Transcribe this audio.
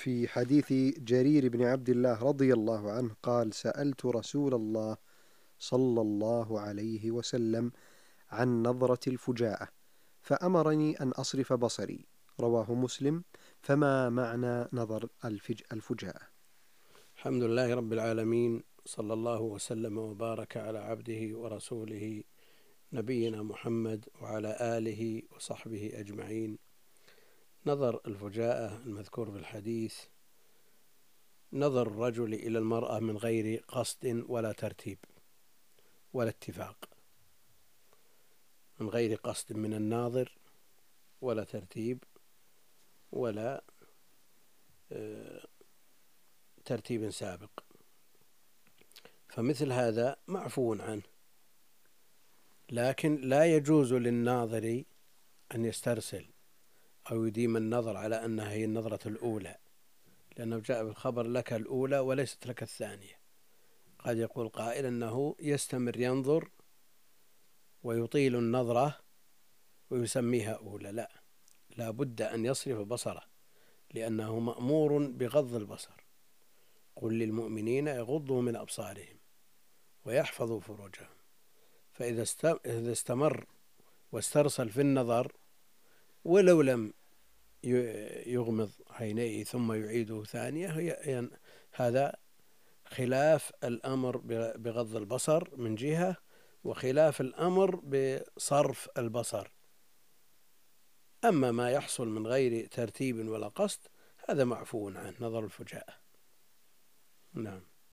في حديث جرير بن عبد الله رضي الله عنه قال: سألت رسول الله صلى الله عليه وسلم عن نظرة الفجاءة فأمرني أن أصرف بصري. رواه مسلم. فما معنى نظر الفجاءة؟ الحمد لله رب العالمين، صلى الله وسلم وبارك على عبده ورسوله نبينا محمد وعلى آله وصحبه أجمعين. نظر الفجاءة المذكور في الحديث نظر الرجل إلى المرأة من غير قصد ولا ترتيب ولا اتفاق، من غير قصد من الناظر ولا ترتيب ولا ترتيب سابق، فمثل هذا معفو عنه، لكن لا يجوز للناظر أن يسترسل أو يديم النظر على أنها هي النظرة الأولى، لأنه جاء بالخبر لك الأولى وليست لك الثانية. قد يقول قائل أنه يستمر ينظر ويطيل النظرة ويسميها أولى، لا بد أن يصرف بصره، لأنه مأمور بغض البصر. قل للمؤمنين يغضوا من أبصارهم ويحفظوا فروجهم. فإذا استمر واسترسل في النظر ولو لم يغمض عينيه ثم يعيده ثانية، هذا خلاف الأمر بغض البصر من جهة، وخلاف الأمر بصرف البصر. أما ما يحصل من غير ترتيب ولا قصد هذا معفو عنه، نظر الفجاءة. نعم.